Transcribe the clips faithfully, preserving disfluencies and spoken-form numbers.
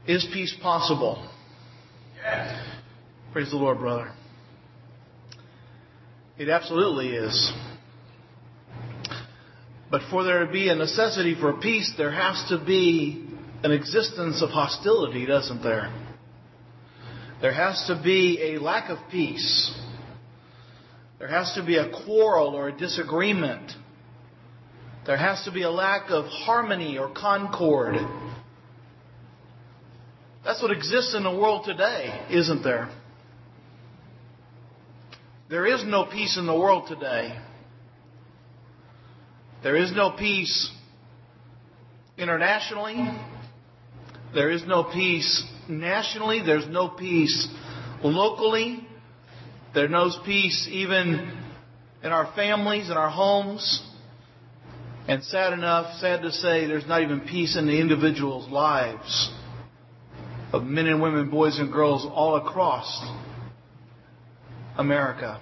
Is peace possible? Yes. Praise the Lord, brother. It absolutely is. But for there to be a necessity for peace, there has to be an existence of hostility, doesn't there? There has to be a lack of peace. There has to be a quarrel or a disagreement. There has to be a lack of harmony or concord. That's what exists in the world today, isn't there? There is no peace in the world today. There is no peace internationally. There is no peace nationally. There's no peace locally. There's no peace even in our families, in our homes. And sad enough, sad to say, there's not even peace in the individuals' lives of men and women, boys and girls all across America.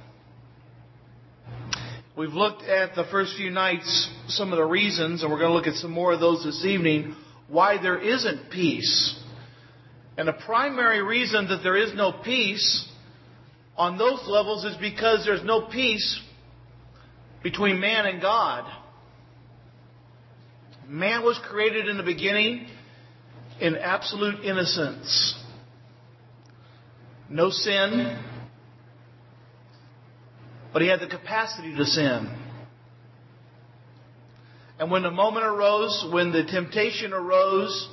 We've looked at the first few nights some of the reasons, and we're going to look at some more of those this evening, why there isn't peace. And the primary reason that there is no peace on those levels is because there's no peace between man and God. Man was created in the beginning in absolute innocence. No sin. But he had the capacity to sin. And when the moment arose, when the temptation arose,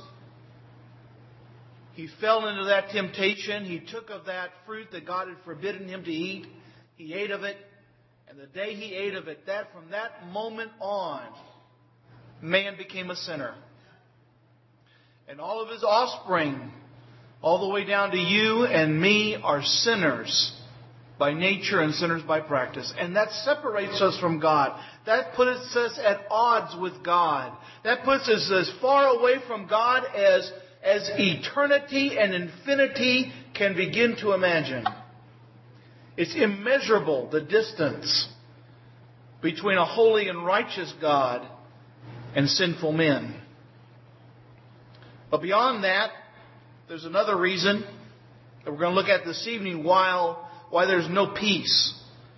he fell into that temptation. He took of that fruit that God had forbidden him to eat. He ate of it. And the day he ate of it, that from that moment on, man became a sinner. And all of his offspring, all the way down to you and me, are sinners by nature and sinners by practice. And that separates us from God. That puts us at odds with God. That puts us as far away from God as, as eternity and infinity can begin to imagine. It's immeasurable, the distance between a holy and righteous God and sinful men. But beyond that, there's another reason that we're going to look at this evening while, why there's no peace.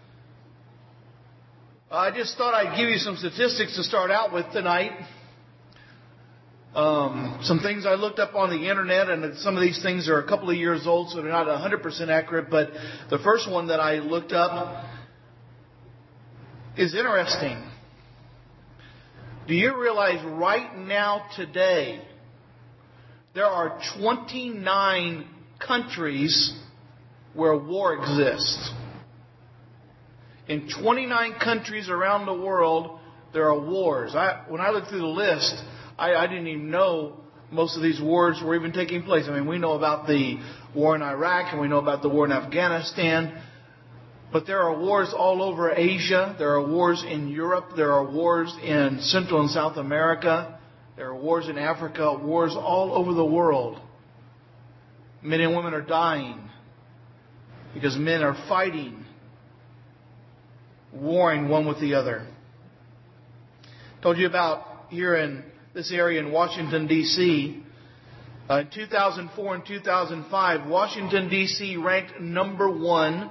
I just thought I'd give you some statistics to start out with tonight. Um, some things I looked up on the internet, and some of these things are a couple of years old, so they're not one hundred percent accurate. But the first one that I looked up is interesting. Do you realize right now, today, there are twenty-nine countries where war exists? In twenty-nine countries around the world, there are wars. I, when I looked through the list, I, I didn't even know most of these wars were even taking place. I mean, we know about the war in Iraq and we know about the war in Afghanistan. But there are wars all over Asia. There are wars in Europe. There are wars in Central and South America. There are wars in Africa. Wars all over the world. Men and women are dying because men are fighting, warring one with the other. I told you about here in this area in Washington, D C Uh, in two thousand four and two thousand five, Washington, D C ranked number one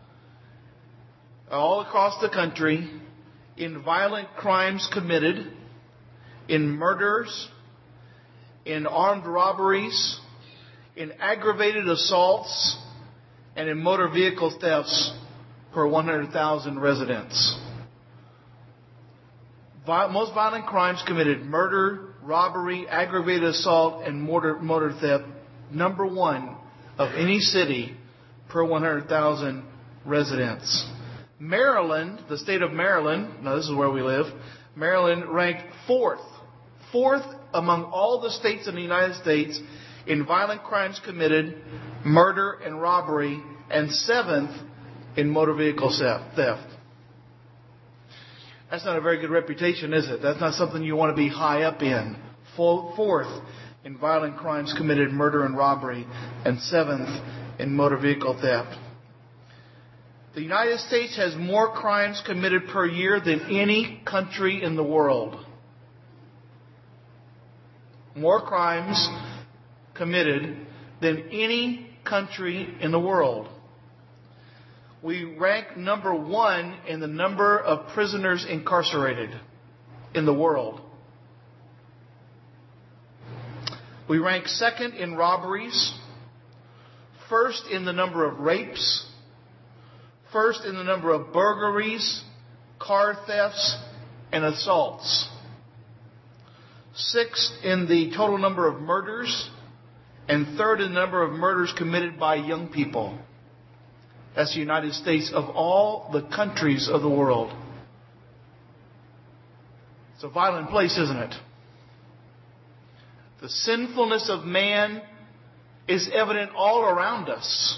all across the country in violent crimes committed, in murders, in armed robberies, in aggravated assaults, and in motor vehicle thefts per one hundred thousand residents. Most violent crimes committed: murder, robbery, aggravated assault, and motor, motor theft. Number one of any city per one hundred thousand residents. Maryland, the state of Maryland, now this is where we live, Maryland ranked fourth, fourth among all the states in the United States in violent crimes committed, murder and robbery, and seventh in motor vehicle theft. That's not a very good reputation, is it? That's not something you want to be high up in. Fourth in violent crimes committed, murder and robbery, and seventh in motor vehicle theft. The United States has more crimes committed per year than any country in the world. More crimes committed than any country in the world. We rank number one in the number of prisoners incarcerated in the world. We rank second in robberies, first in the number of rapes, first in the number of burglaries, car thefts, and assaults, sixth in the total number of murders, and third in the number of murders committed by young people. That's the United States of all the countries of the world. It's a violent place, isn't it? The sinfulness of man is evident all around us.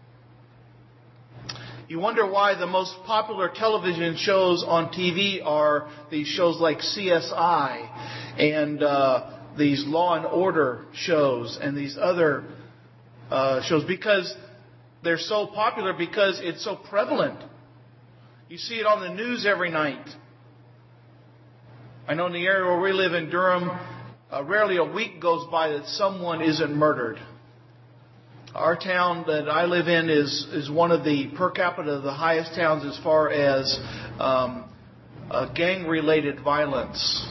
You wonder why the most popular television shows on T V are these shows like C S I and uh, these Law and Order shows and these other uh, shows, because they're so popular, because it's so prevalent. You see it on the news every night. I know in the area where we live in Durham, uh, rarely a week goes by that someone isn't murdered. Our town that I live in is, is one of the, per capita, the highest towns as far as um, uh, gang-related violence.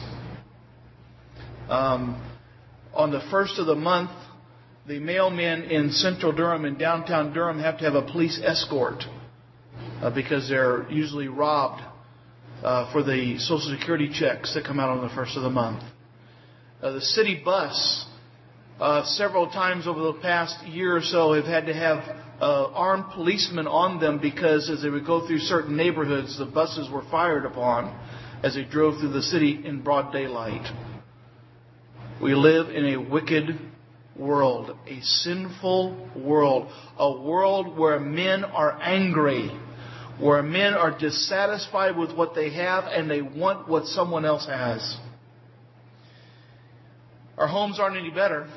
Um, on the first of the month, the mailmen in central Durham and downtown Durham have to have a police escort uh, because they're usually robbed uh, for the Social Security checks that come out on the first of the month. Uh, the city bus, uh, several times over the past year or so, have had to have uh, armed policemen on them because as they would go through certain neighborhoods, the buses were fired upon as they drove through the city in broad daylight. We live in a wicked world, a sinful world, a world where men are angry, where men are dissatisfied with what they have and they want what someone else has. Our homes aren't any better.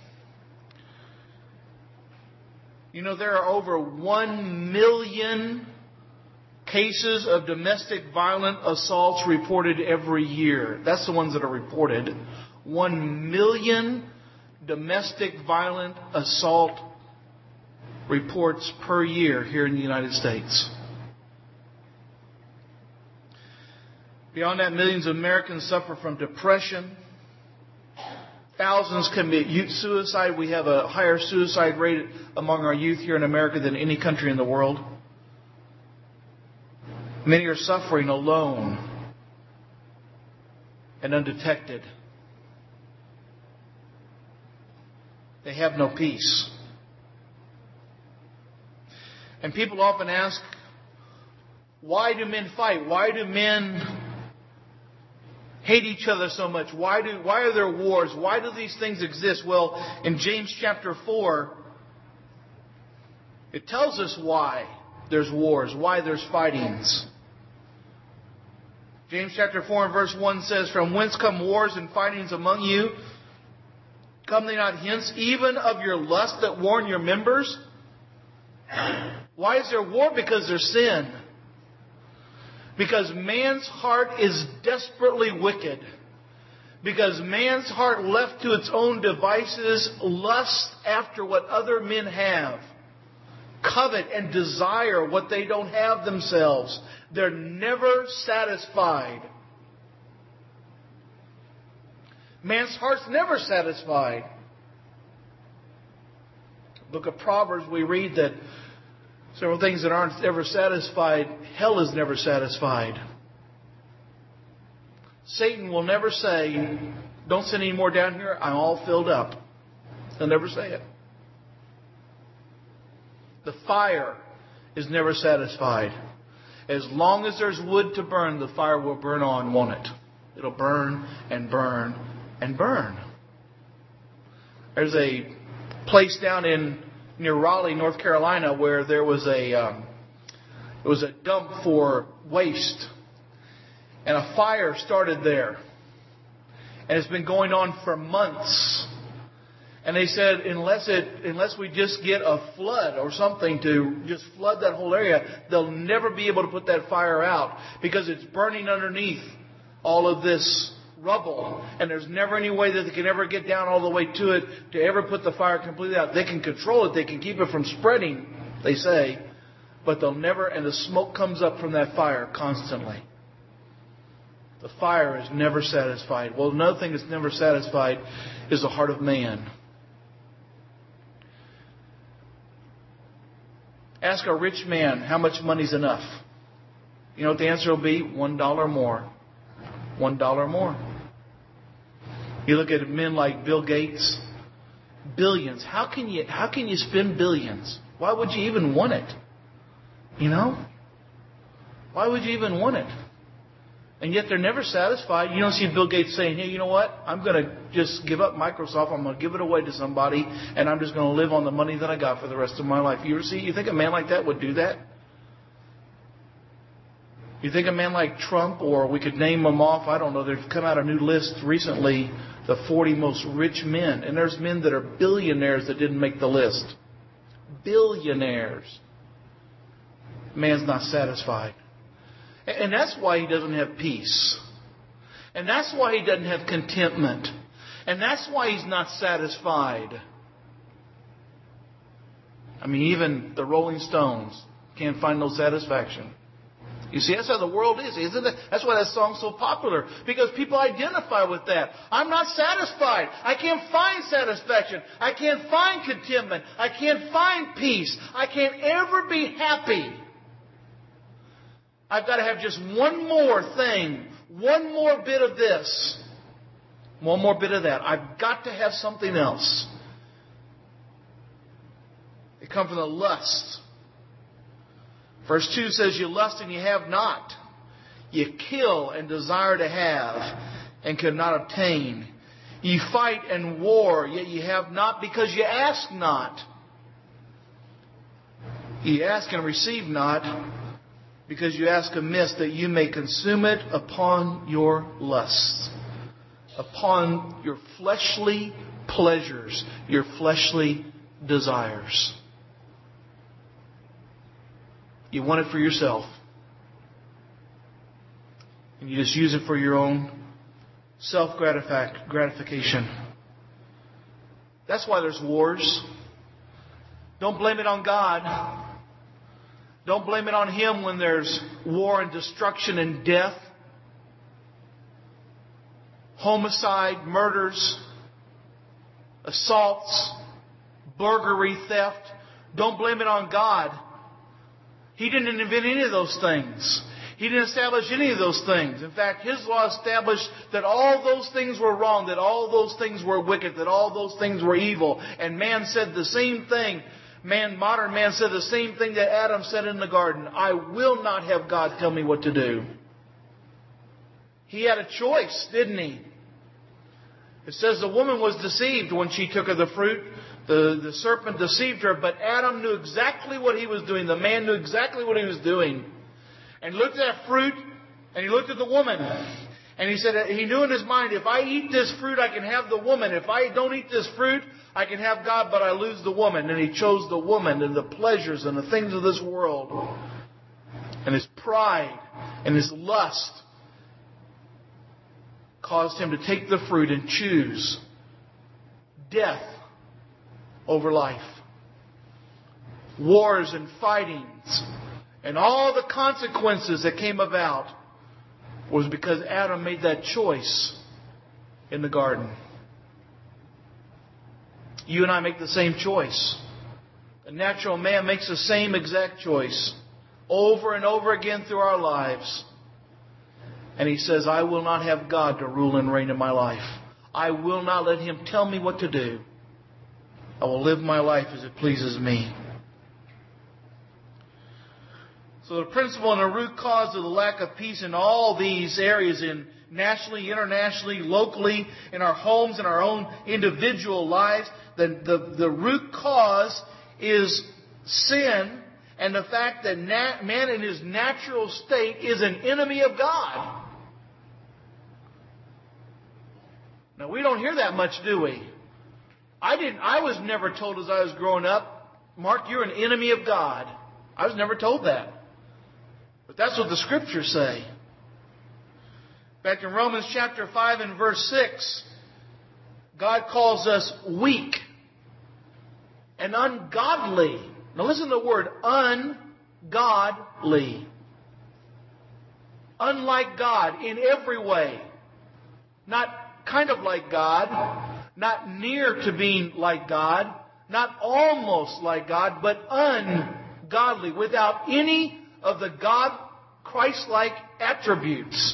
You know, there are over one million cases of domestic violent assaults reported every year. That's the ones that are reported. One million domestic violent assault reports per year here in the United States. Beyond that, millions of Americans suffer from depression. Thousands commit youth suicide. We have a higher suicide rate among our youth here in America than any country in the world. Many are suffering alone and undetected. They have no peace. And people often ask, why do men fight? Why do men hate each other so much? Why do why are there wars? Why do these things exist? Well, in James chapter four, it tells us why there's wars, why there's fightings. James chapter four and verse one says, "From whence come wars and fightings among you? Come they not hence, even of your lust that war in your members?" Why is there war? Because there's sin. Because man's heart is desperately wicked. Because man's heart, left to its own devices, lusts after what other men have. Covet and desire what they don't have themselves. They're never satisfied. Man's heart's never satisfied. Book of Proverbs, we read that several things that aren't ever satisfied, hell is never satisfied. Satan will never say, "Don't send any more down here, I'm all filled up." He'll never say it. The fire is never satisfied. As long as there's wood to burn, the fire will burn on, won't it? It'll burn and burn and burn. There's a place down in near Raleigh, North Carolina, where there was a um, it was a dump for waste, and a fire started there, and it's been going on for months. And they said, unless it unless we just get a flood or something to just flood that whole area, they'll never be able to put that fire out because it's burning underneath all of this rubble, and there's never any way that they can ever get down all the way to it to ever put the fire completely out. They can control it. They can keep it from spreading, they say, but they'll never, and the smoke comes up from that fire constantly. The fire is never satisfied. Well, another thing that's never satisfied is the heart of man. Ask a rich man how much money's enough. You know what the answer will be? One dollar more. One dollar more. You look at men like Bill Gates, billions. How can you how can you spend billions? Why would you even want it? You know? Why would you even want it? And yet they're never satisfied. You don't see Bill Gates saying, hey, you know what? I'm going to just give up Microsoft. I'm going to give it away to somebody, and I'm just going to live on the money that I got for the rest of my life. You ever see? You think a man like that would do that? You think a man like Trump, or we could name them off, I don't know, they've come out a new list recently, the forty most rich men. And there's men that are billionaires that didn't make the list. Billionaires. Man's not satisfied. And that's why he doesn't have peace. And that's why he doesn't have contentment. And that's why he's not satisfied. I mean, even the Rolling Stones can't find no satisfaction. You see, that's how the world is, isn't it? That's why that song's so popular. Because people identify with that. I'm not satisfied. I can't find satisfaction. I can't find contentment. I can't find peace. I can't ever be happy. I've got to have just one more thing, one more bit of this, one more bit of that. I've got to have something else. They come from the lust. Verse two says, you lust and you have not. You kill and desire to have and cannot obtain. You fight and war, yet you have not because you ask not. You ask and receive not, because you ask amiss, that you may consume it upon your lusts, upon your fleshly pleasures, your fleshly desires. You want it for yourself. And you just use it for your own self-gratification. That's why there's wars. Don't blame it on God. Don't blame it on Him when there's war and destruction and death. Homicide, murders, assaults, burglary, theft. Don't blame it on God. He didn't invent any of those things. He didn't establish any of those things. In fact, His law established that all those things were wrong, that all those things were wicked, that all those things were evil. And man said the same thing. Man, modern man said the same thing that Adam said in the garden. I will not have God tell me what to do. He had a choice, didn't he? It says the woman was deceived when she took of the fruit. The, the serpent deceived her, but Adam knew exactly what he was doing. The man knew exactly what he was doing. And he looked at that fruit, and he looked at the woman. And he said, he knew in his mind, if I eat this fruit, I can have the woman. If I don't eat this fruit, I can have God, but I lose the woman. And he chose the woman and the pleasures and the things of this world. And his pride and his lust caused him to take the fruit and choose death over life. Wars and fightings and all the consequences that came about was because Adam made that choice in the garden. You and I make the same choice. The natural man makes the same exact choice over and over again through our lives. And he says, I will not have God to rule and reign in my life. I will not let Him tell me what to do. I will live my life as it pleases me. So the principle and the root cause of the lack of peace in all these areas, in nationally, internationally, locally, in our homes, in our own individual lives, the, the, the root cause is sin and the fact that nat- man in his natural state is an enemy of God. Now, we don't hear that much, do we? I didn't. I was never told as I was growing up, Mark, you're an enemy of God. I was never told that. But that's what the Scriptures say. Back in Romans chapter five and verse six, God calls us weak and ungodly. Now listen to the word ungodly. Unlike God in every way. Not kind of like God. Not near to being like God. Not almost like God, but ungodly. Without any of the God, Christ-like attributes.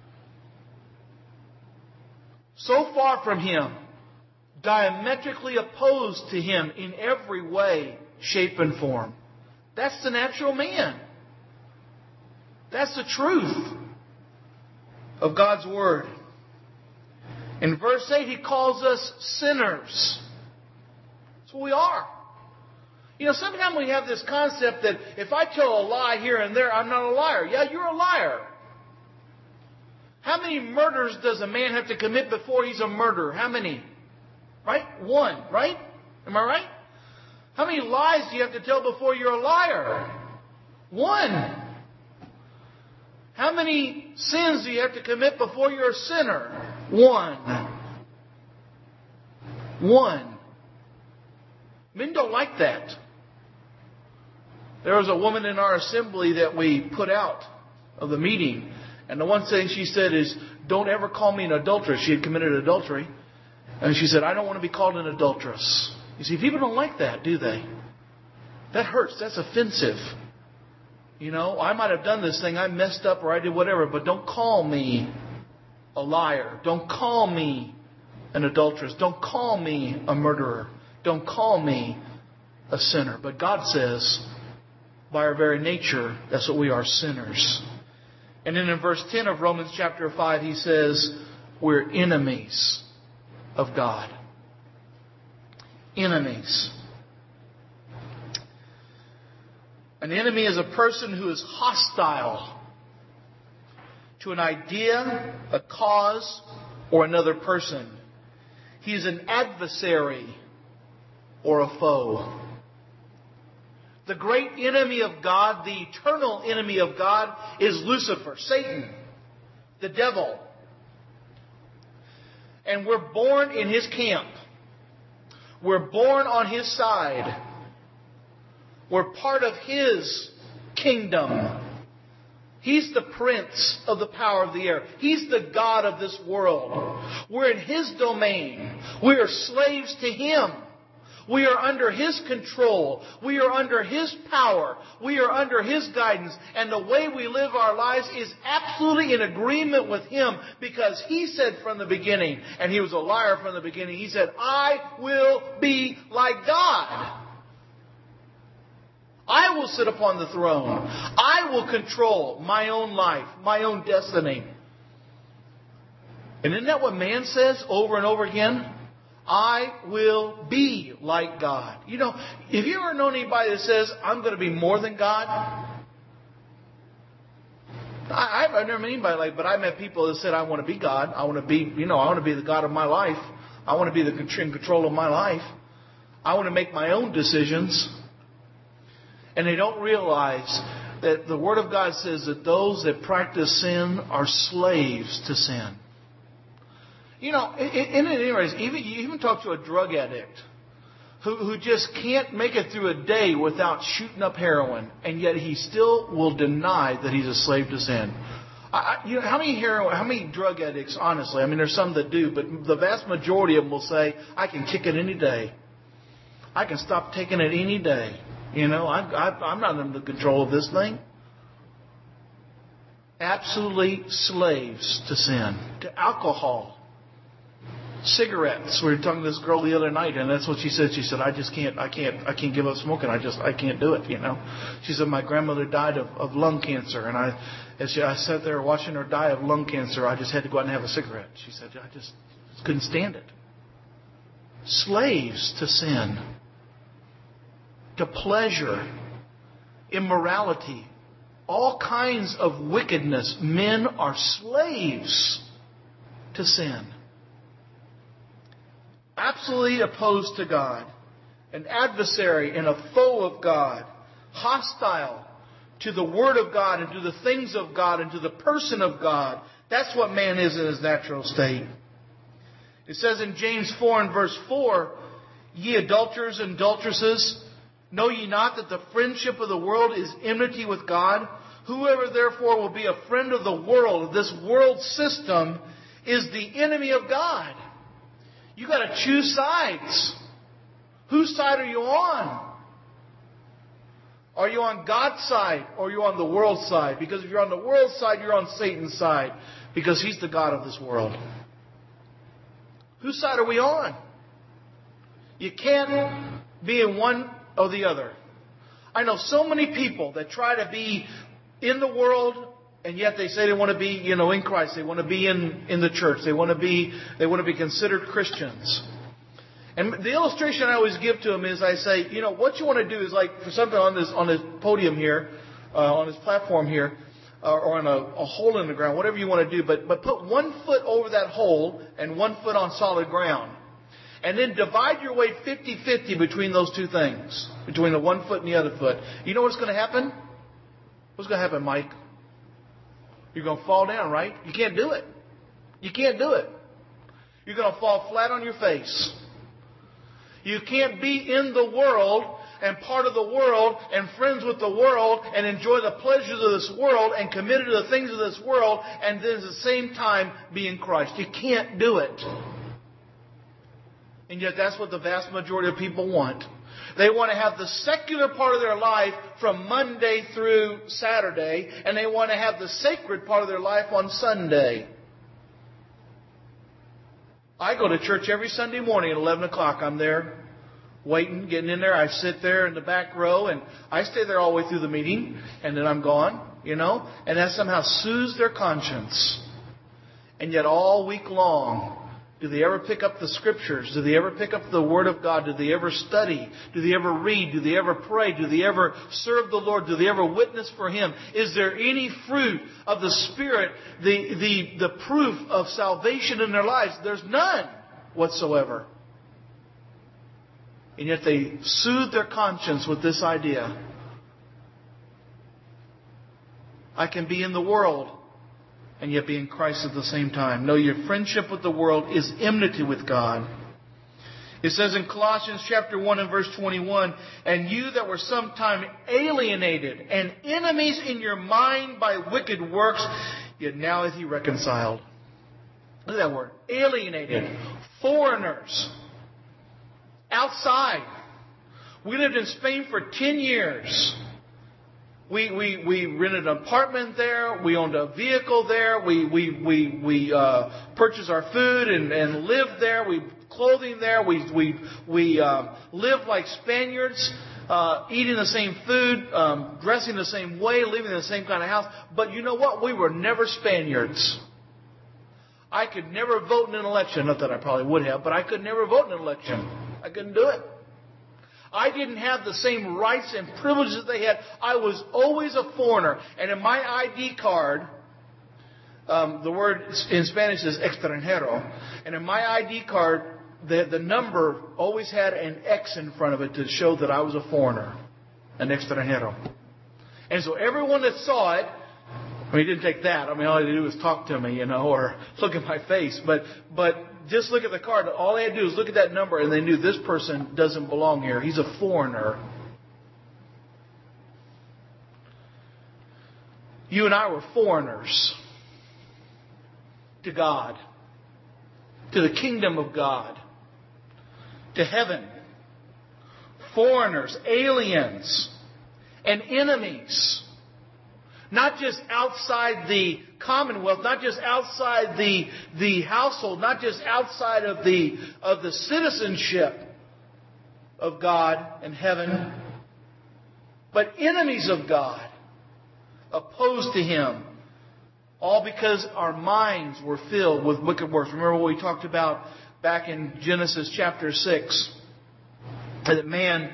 So far from Him. Diametrically opposed to Him in every way, shape, and form. That's the natural man. That's the truth of God's Word. In verse eight, He calls us sinners. That's what we are. You know, sometimes we have this concept that if I tell a lie here and there, I'm not a liar. Yeah, you're a liar. How many murders does a man have to commit before he's a murderer? How many? Right? One, right? Am I right? How many lies do you have to tell before you're a liar? One. How many sins do you have to commit before you're a sinner? One. One. Men don't like that. There was a woman in our assembly that we put out of the meeting. And the one thing she said is, don't ever call me an adulteress. She had committed adultery. And she said, I don't want to be called an adulteress. You see, people don't like that, do they? That hurts. That's offensive. You know, I might have done this thing. I messed up or I did whatever. But don't call me a liar. Don't call me an adulteress. Don't call me a murderer. Don't call me a sinner. But God says, by our very nature, that's what we are, sinners. And then in verse ten of Romans chapter five, He says, we're enemies of God. Enemies. An enemy is a person who is hostile to an idea, a cause, or another person. He is an adversary or a foe. The great enemy of God, the eternal enemy of God, is Lucifer, Satan, the devil. And we're born in his camp. We're born on his side. We're part of his kingdom. He's the prince of the power of the air. He's the God of this world. We're in his domain. We are slaves to him. We are under his control. We are under his power. We are under his guidance. And the way we live our lives is absolutely in agreement with him, because he said from the beginning, and he was a liar from the beginning, he said, I will be like God. I will sit upon the throne. I will control my own life, my own destiny. And isn't that what man says over and over again? I will be like God. You know, if you ever known anybody that says, I'm going to be more than God? I, I've never met anybody like, but I met people that said, I want to be God. I want to be, you know, I want to be the God of my life. I want to be the in control of my life. I want to make my own decisions. And they don't realize that the Word of God says that those that practice sin are slaves to sin. You know, in any ways, even you even talk to a drug addict who who just can't make it through a day without shooting up heroin, and yet he still will deny that he's a slave to sin. I, you know, how many heroin, how many drug addicts? Honestly, I mean, there's some that do, but the vast majority of them will say, "I can kick it any day. I can stop taking it any day. You know, I, I, I'm not under control of this thing." Absolutely slaves to sin, to alcohol. Cigarettes. We were talking to this girl the other night, and that's what she said. She said, "I just can't, I can't, I can't give up smoking. I just, I can't do it." You know, she said, "My grandmother died of, of lung cancer, and I, as she, I sat there watching her die of lung cancer. I just had to go out and have a cigarette." She said, "I just couldn't stand it." Slaves to sin, to pleasure, immorality, all kinds of wickedness. Men are slaves to sin. Absolutely opposed to God, an adversary and a foe of God, hostile to the Word of God and to the things of God and to the person of God, That's what man is in his natural state. It says in James four and verse four, ye adulterers and adulteresses, know ye not that the friendship of the world is enmity with God? Whoever therefore will be a friend of the world, this world system, is the enemy of God. You got to choose sides. Whose side are you on? Are you on God's side or are you on the world's side? Because if you're on the world's side, you're on Satan's side. Because he's the God of this world. Whose side are we on? You can't be in one or the other. I know so many people that try to be in the world, and yet they say they want to be, you know, in Christ. They want to be in, in the church. They want to be, they want to be considered Christians. And the illustration I always give to them is I say, you know, what you want to do is like for something on this on this podium here, uh, on this platform here, uh, or on a, a hole in the ground, whatever you want to do, but but put one foot over that hole and one foot on solid ground. And then divide your weight fifty-fifty between those two things, between the one foot and the other foot. You know what's going to happen? What's going to happen, Mike? You're going to fall down, right? You can't do it. You can't do it. You're going to fall flat on your face. You can't be in the world and part of the world and friends with the world and enjoy the pleasures of this world and committed to the things of this world and then at the same time be in Christ. You can't do it. And yet that's what the vast majority of people want. They want to have the secular part of their life from Monday through Saturday, and they want to have the sacred part of their life on Sunday. I go to church every Sunday morning at eleven o'clock. I'm there waiting, getting in there. I sit there in the back row, and I stay there all the way through the meeting, and then I'm gone, you know. And that somehow soothes their conscience. And yet all week long, do they ever pick up the Scriptures? Do they ever pick up the Word of God? Do they ever study? Do they ever read? Do they ever pray? Do they ever serve the Lord? Do they ever witness for Him? Is there any fruit of the Spirit, the, the, the proof of salvation in their lives? There's none whatsoever. And yet they soothe their conscience with this idea. I can be in the world and yet be in Christ at the same time. No, your friendship with the world is enmity with God. It says in Colossians chapter one and verse twenty-one, and you that were sometime alienated and enemies in your mind by wicked works, yet now is he reconciled. Look at that word. Alienated. Foreigners. Outside. We lived in Spain for ten years. We, we, we rented an apartment there. We owned a vehicle there. We, we, we, we, uh, purchased our food and, and lived there. We, clothing there. We, we, we, um, lived like Spaniards, uh, eating the same food, um, dressing the same way, living in the same kind of house. But you know what? We were never Spaniards. I could never vote in an election. Not that I probably would have, but I could never vote in an election. I couldn't do it. I didn't have the same rights and privileges they had. I was always a foreigner. And in my I D card, um, the word in Spanish is extranjero. And in my I D card, the, the number always had an X in front of it to show that I was a foreigner, an extranjero. And so everyone that saw it, I mean, he didn't take that. I mean, all he had to do was talk to me, you know, or look at my face. But, but just look at the card. All they had to do was look at that number, and they knew this person doesn't belong here. He's a foreigner. You and I were foreigners to God, to the kingdom of God, to heaven. Foreigners, aliens, and enemies. Not just outside the commonwealth, not just outside the, the household, not just outside of the, of the citizenship of God and heaven, but enemies of God, opposed to Him. All because our minds were filled with wicked works. Remember what we talked about back in Genesis chapter six, that man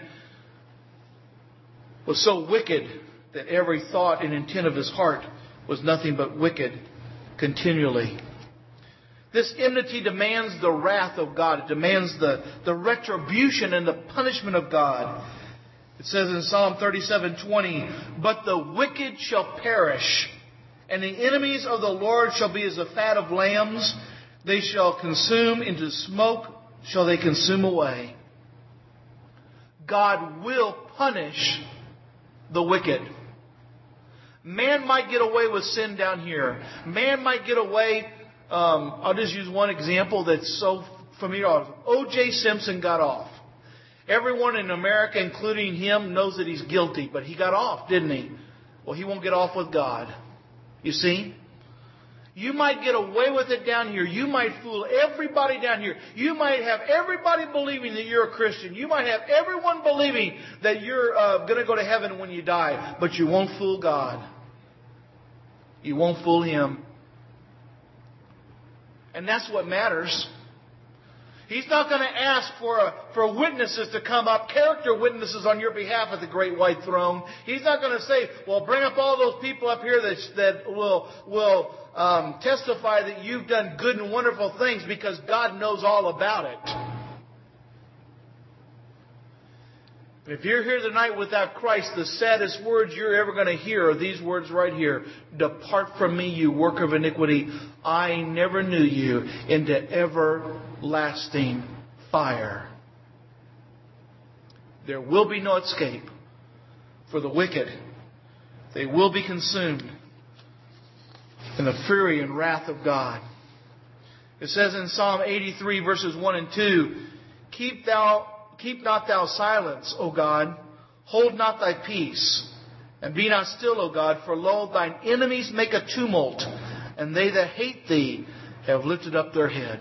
was so wicked that every thought and intent of his heart was nothing but wicked continually. This enmity demands the wrath of God. It demands the, the retribution and the punishment of God. It says in Psalm thirty-seven twenty, but the wicked shall perish, And the enemies of the Lord shall be as the fat of lambs. They shall consume into smoke, shall they consume away. God will punish the wicked. Man might get away with sin down here. Man might get away. Um, I'll just use one example that's so familiar. O J Simpson got off. Everyone in America, including him, knows that he's guilty, but he got off, didn't he? Well, he won't get off with God. You see? You might get away with it down here. You might fool everybody down here. You might have everybody believing that you're a Christian. You might have everyone believing that you're uh, going to go to heaven when you die. But you won't fool God. You won't fool Him. And that's what matters. He's not going to ask for a, for witnesses to come up, character witnesses on your behalf at the great white throne. He's not going to say, well, bring up all those people up here that, that will, will um, testify that you've done good and wonderful things, because God knows all about it. If you're here tonight without Christ, the saddest words you're ever going to hear are these words right here. Depart from me, you worker of iniquity. I never knew you, into everlasting fire. There will be no escape for the wicked. They will be consumed in the fury and wrath of God. It says in Psalm eighty-three, verses one and two, Keep thou Keep not thou silence, O God. Hold not thy peace. And be not still, O God, for lo, thine enemies make a tumult, and they that hate thee have lifted up their head.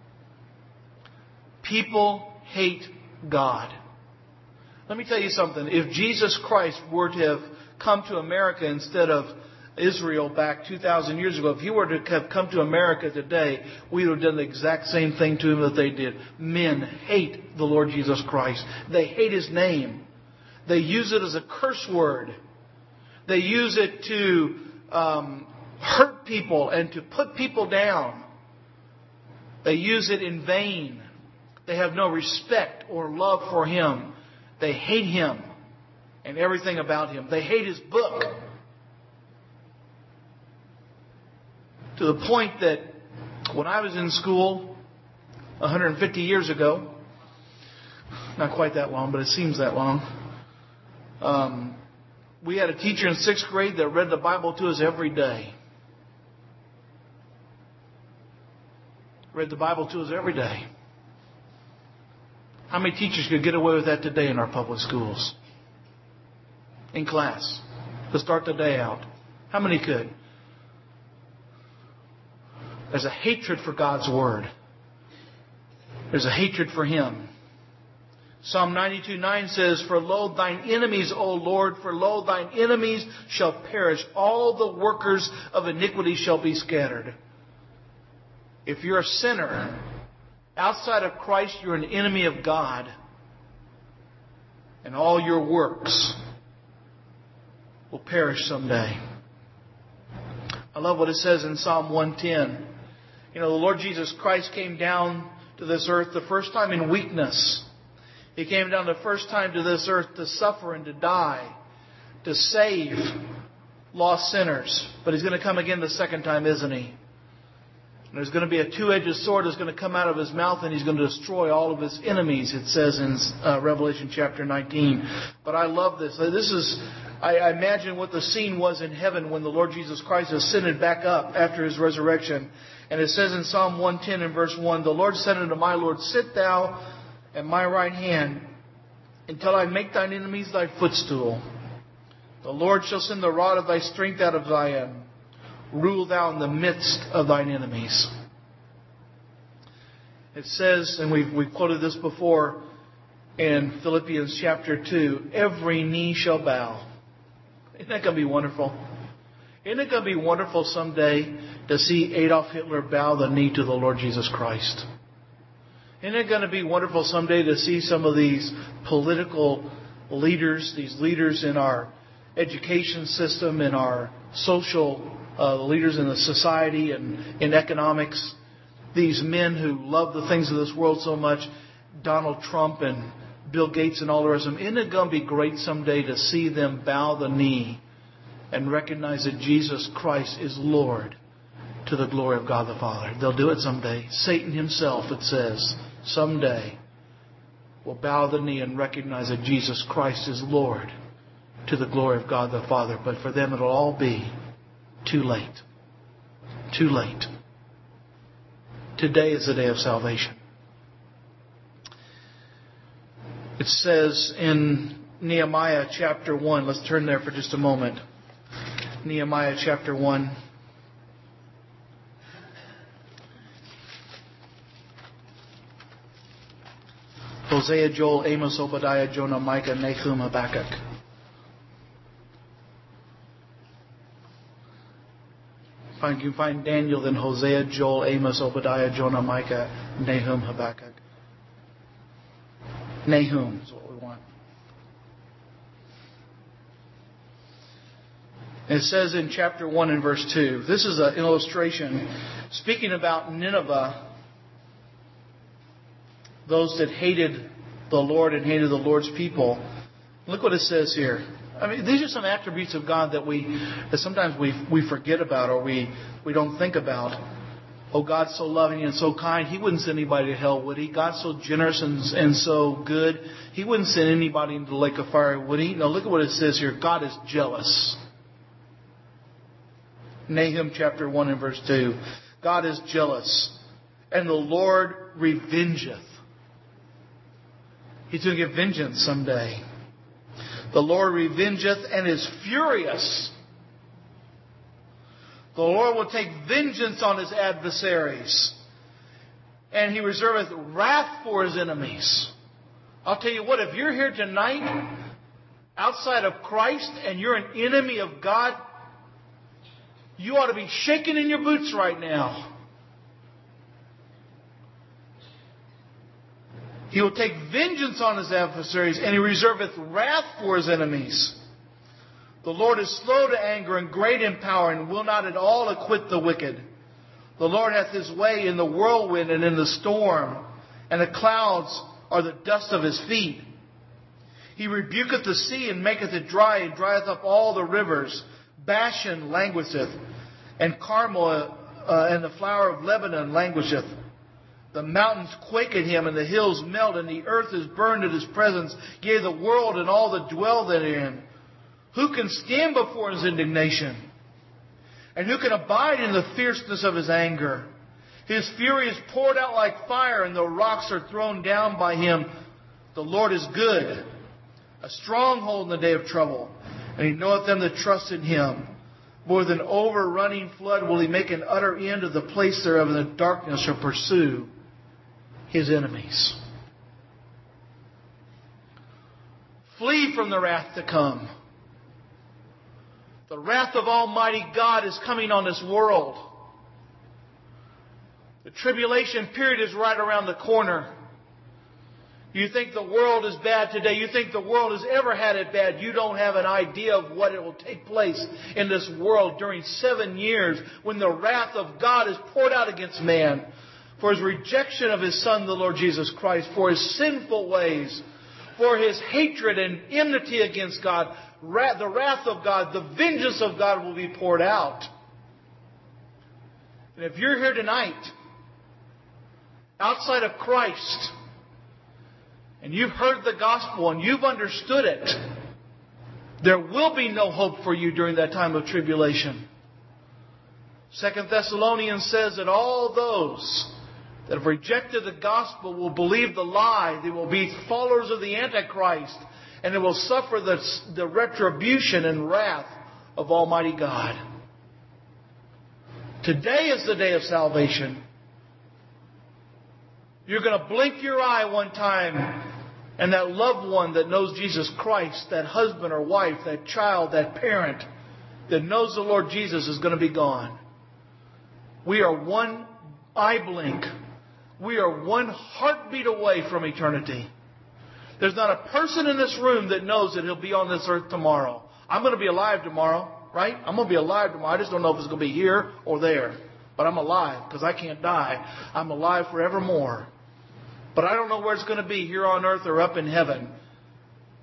People hate God. Let me tell you something. If Jesus Christ were to have come to America instead of Israel back two thousand years ago, if he were to have come to America today, we would have done the exact same thing to him that they did. Men hate the Lord Jesus Christ. They hate His name. They use it as a curse word. They use it to um, hurt people and to put people down. They use it in vain. They have no respect or love for Him. They hate Him and everything about Him. They hate His book. To the point that when I was in school one hundred fifty years ago, not quite that long, but it seems that long, um, we had a teacher in sixth grade that read the Bible to us every day. Read the Bible to us every day. How many teachers could get away with that today in our public schools? In class. To start the day out. How many could? There's a hatred for God's Word. There's a hatred for Him. Psalm ninety-two nine says, For lo, thine enemies, O Lord, for lo, thine enemies shall perish. All the workers of iniquity shall be scattered. If you're a sinner, outside of Christ, you're an enemy of God. And all your works will perish someday. I love what it says in Psalm one ten. You know, the Lord Jesus Christ came down to this earth the first time in weakness. He came down the first time to this earth to suffer and to die, to save lost sinners. But He's going to come again the second time, isn't He? And there's going to be a two-edged sword that's going to come out of His mouth, and He's going to destroy all of His enemies, it says in uh, Revelation chapter nineteen. But I love this. This is, I, I imagine what the scene was in heaven when the Lord Jesus Christ ascended back up after His resurrection. And it says in Psalm one ten and verse one, The Lord said unto my Lord, Sit thou at my right hand until I make thine enemies thy footstool. The Lord shall send the rod of thy strength out of Zion. Rule thou in the midst of thine enemies. It says, and we've, we've quoted this before in Philippians chapter two, every knee shall bow. Isn't that going to be wonderful? Isn't it going to be wonderful someday to see Adolf Hitler bow the knee to the Lord Jesus Christ? Isn't it going to be wonderful someday to see some of these political leaders, these leaders in our education system, in our social uh, leaders in the society and in economics, these men who love the things of this world so much, Donald Trump and Bill Gates and all the rest of them, isn't it going to be great someday to see them bow the knee and recognize that Jesus Christ is Lord to the glory of God the Father. They'll do it someday. Satan himself, it says, someday will bow the knee and recognize that Jesus Christ is Lord to the glory of God the Father. But for them it'll all be too late. Too late. Today is the day of salvation. It says in Nehemiah chapter one, let's turn there for just a moment. Nehemiah chapter one. Hosea, Joel, Amos, Obadiah, Jonah, Micah, Nahum, Habakkuk. Find, you can find Daniel, then Hosea, Joel, Amos, Obadiah, Jonah, Micah, Nahum, Habakkuk. Nahum is what we want. It says in chapter one and verse two, this is an illustration speaking about Nineveh, those that hated the Lord and hated the Lord's people. Look what it says here. I mean, these are some attributes of God that we, that sometimes we we forget about or we, we don't think about. Oh, God's so loving and so kind. He wouldn't send anybody to hell, would He? God's so generous and, and so good. He wouldn't send anybody into the lake of fire, would He? No, look at what it says here. God is jealous. Nahum chapter one and verse two. God is jealous, and the Lord revengeth. He's going to get vengeance someday. The Lord revengeth and is furious. The Lord will take vengeance on His adversaries. And He reserveth wrath for His enemies. I'll tell you what, if you're here tonight outside of Christ and you're an enemy of God, you ought to be shaking in your boots right now. He will take vengeance on His adversaries, and He reserveth wrath for His enemies. The Lord is slow to anger and great in power, and will not at all acquit the wicked. The Lord hath His way in the whirlwind and in the storm, and the clouds are the dust of His feet. He rebuketh the sea and maketh it dry, and drieth up all the rivers. Bashan languisheth, and Carmel uh, and the flower of Lebanon languisheth. The mountains quake at Him, and the hills melt, and the earth is burned at His presence. Yea, the world and all that dwell therein. Who can stand before His indignation? And who can abide in the fierceness of His anger? His fury is poured out like fire, and the rocks are thrown down by Him. The Lord is good, a stronghold in the day of trouble, and He knoweth them that trust in Him. More than overrunning flood will He make an utter end of the place thereof, and the darkness shall pursue His enemies. Flee from the wrath to come. The wrath of Almighty God is coming on this world. The tribulation period is right around the corner. You think the world is bad today. You think the world has ever had it bad. You don't have an idea of what it will take place in this world during seven years when the wrath of God is poured out against man for his rejection of His Son, the Lord Jesus Christ, for his sinful ways, for his hatred and enmity against God. The wrath of God, the vengeance of God will be poured out. And if you're here tonight, outside of Christ, and you've heard the gospel and you've understood it, there will be no hope for you during that time of tribulation. Second Thessalonians says that all those that have rejected the gospel will believe the lie. They will be followers of the Antichrist, and they will suffer the, the retribution and wrath of Almighty God. Today is the day of salvation. You're going to blink your eye one time, and that loved one that knows Jesus Christ, that husband or wife, that child, that parent that knows the Lord Jesus is going to be gone. We are one eye blink. We are one heartbeat away from eternity. There's not a person in this room that knows that he'll be on this earth tomorrow. I'm going to be alive tomorrow, right? I'm going to be alive tomorrow. I just don't know if it's going to be here or there. But I'm alive because I can't die. I'm alive forevermore. But I don't know where it's going to be, here on earth or up in heaven.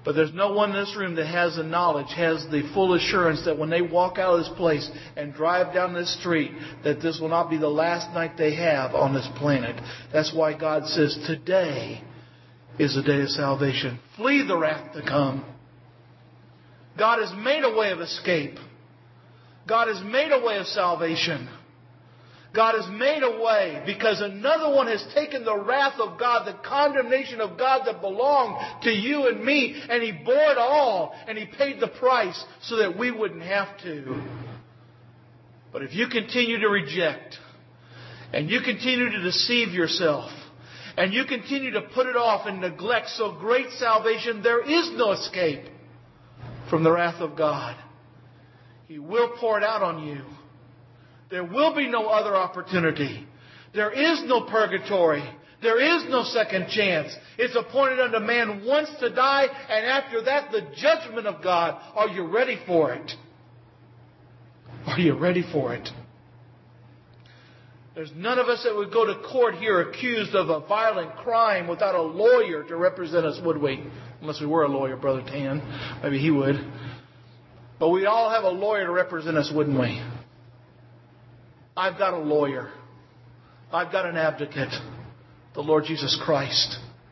But there's no one in this room that has the knowledge, has the full assurance that when they walk out of this place and drive down this street, that this will not be the last night they have on this planet. That's why God says today is the day of salvation. Flee the wrath to come. God has made a way of escape. God has made a way of salvation. God has made a way because another one has taken the wrath of God, the condemnation of God that belonged to you and me, and He bore it all, and He paid the price so that we wouldn't have to. But if you continue to reject, and you continue to deceive yourself, and you continue to put it off and neglect so great salvation, there is no escape from the wrath of God. He will pour it out on you. There will be no other opportunity. There is no purgatory. There is no second chance. It's appointed unto man once to die, and after that, the judgment of God. Are you ready for it? Are you ready for it? There's none of us that would go to court here accused of a violent crime without a lawyer to represent us, would we? Unless we were a lawyer, Brother Tan. Maybe he would. But we'd all have a lawyer to represent us, wouldn't we? I've got a lawyer. I've got an advocate, the Lord Jesus Christ.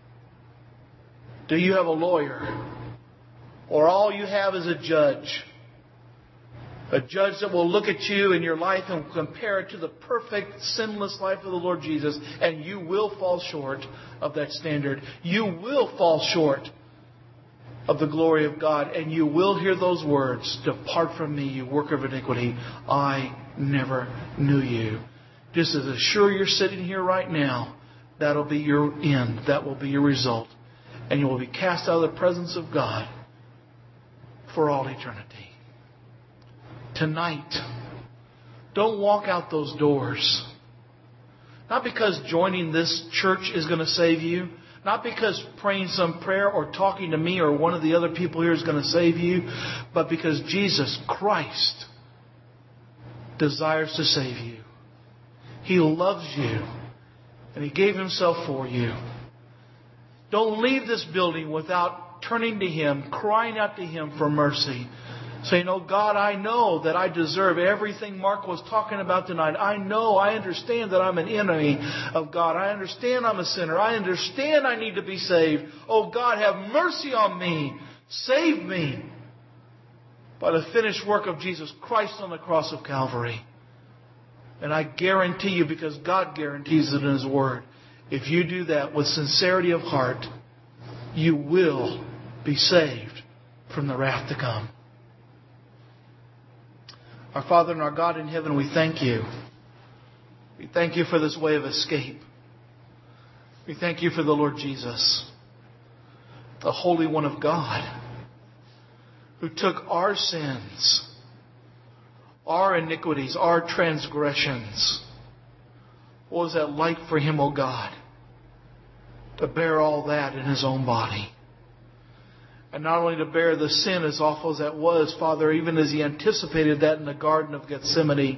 Do you have a lawyer? Or all you have is a judge? A judge that will look at you and your life and compare it to the perfect, sinless life of the Lord Jesus, and you will fall short of that standard. You will fall short of the glory of God, and you will hear those words, "Depart from me, you worker of iniquity. I never knew you." Just as sure you're sitting here right now, that'll be your end. That will be your result. And you will be cast out of the presence of God for all eternity. Tonight, don't walk out those doors. Not because joining this church is going to save you. Not because praying some prayer or talking to me or one of the other people here is going to save you. But because Jesus Christ desires to save you. He loves you. And He gave Himself for you. Don't leave this building without turning to Him, crying out to Him for mercy. Saying, "Oh God, I know that I deserve everything Mark was talking about tonight. I know, I understand that I'm an enemy of God. I understand I'm a sinner. I understand I need to be saved. Oh God, have mercy on me. Save me by the finished work of Jesus Christ on the cross of Calvary." And I guarantee you, because God guarantees it in His Word, if you do that with sincerity of heart, you will be saved from the wrath to come. Our Father and our God in heaven, we thank You. We thank You for this way of escape. We thank You for the Lord Jesus, the Holy One of God, who took our sins, our iniquities, our transgressions. What was that like for Him, O God, to bear all that in His own body? And not only to bear the sin as awful as that was, Father, even as He anticipated that in the Garden of Gethsemane,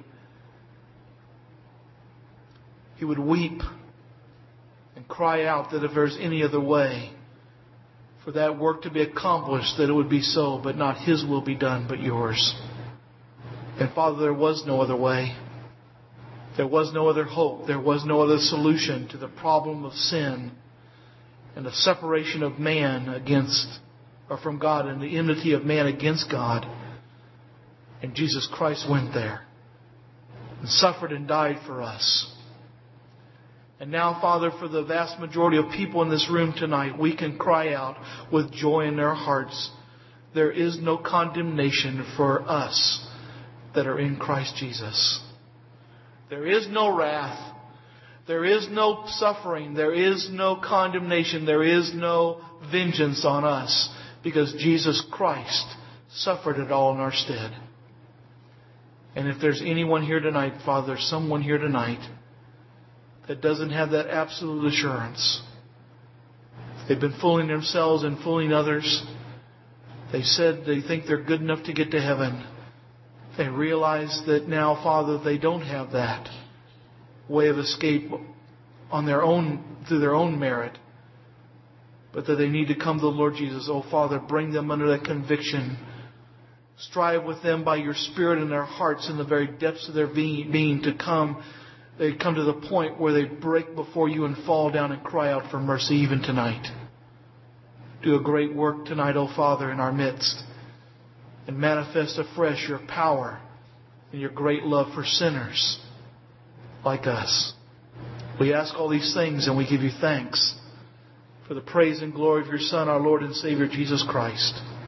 He would weep and cry out that if there's any other way for that work to be accomplished, that it would be so, but not His will be done, but Yours. And Father, there was no other way. There was no other hope. There was no other solution to the problem of sin and the separation of man against or from God and the enmity of man against God. And Jesus Christ went there and suffered and died for us. And now, Father, for the vast majority of people in this room tonight, we can cry out with joy in their hearts, there is no condemnation for us that are in Christ Jesus. There is no wrath. There is no suffering. There is no condemnation. There is no vengeance on us, because Jesus Christ suffered it all in our stead. And if there's anyone here tonight, Father, someone here tonight that doesn't have that absolute assurance, they've been fooling themselves and fooling others. They said they think they're good enough to get to heaven. They realize that now, Father, they don't have that way of escape on their own, through their own merit. but that they need to come to the Lord Jesus. Oh, Father, bring them under that conviction. Strive with them by your Spirit in their hearts, in the very depths of their being, to come. They come to the point where they break before you and fall down and cry out for mercy even tonight. Do a great work tonight, O Father, in our midst, and manifest afresh your power and your great love for sinners like us. We ask all these things and we give you thanks for the praise and glory of your Son, our Lord and Savior, Jesus Christ.